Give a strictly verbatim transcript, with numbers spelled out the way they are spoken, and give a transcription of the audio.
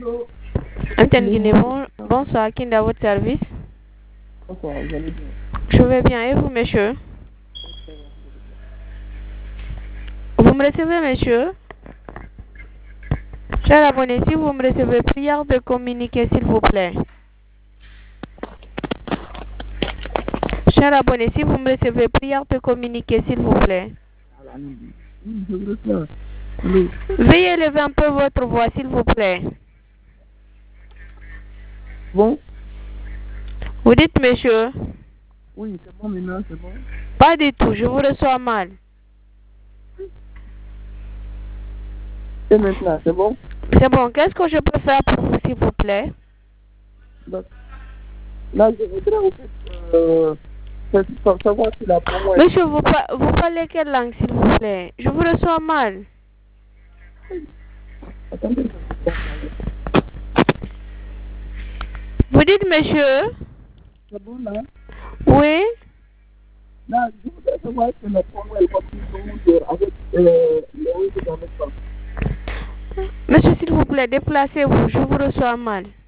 Antenne Guinée, bon, bonsoir, qui est à votre service? Bonsoir, vous allez bien? Je vais bien, et vous, monsieur? Vous me recevez, monsieur? Cher abonné, si vous me recevez, prière de communiquer, s'il vous plaît. Cher abonné, si vous me recevez, prière de communiquer, s'il vous plaît. Veuillez lever un peu votre voix, s'il vous plaît. Bon? Vous dites, monsieur? Oui, c'est bon maintenant, c'est bon? Pas du tout, je vous reçois mal. Et maintenant, c'est bon? C'est bon, qu'est-ce que je peux faire pour vous, s'il vous plaît? Donc, là, je voudrais en fait, euh, savoir si la promo est... Monsieur, vous, par vous parlez quelle langue, s'il vous plaît? Je vous reçois mal. Attendez. Vous dites, monsieur? C'est bon, là? Oui? Là, je voudrais savoir si la promo est continue avec euh, les autres dans le temps. Monsieur, s'il vous plaît, déplacez-vous, je vous reçois mal.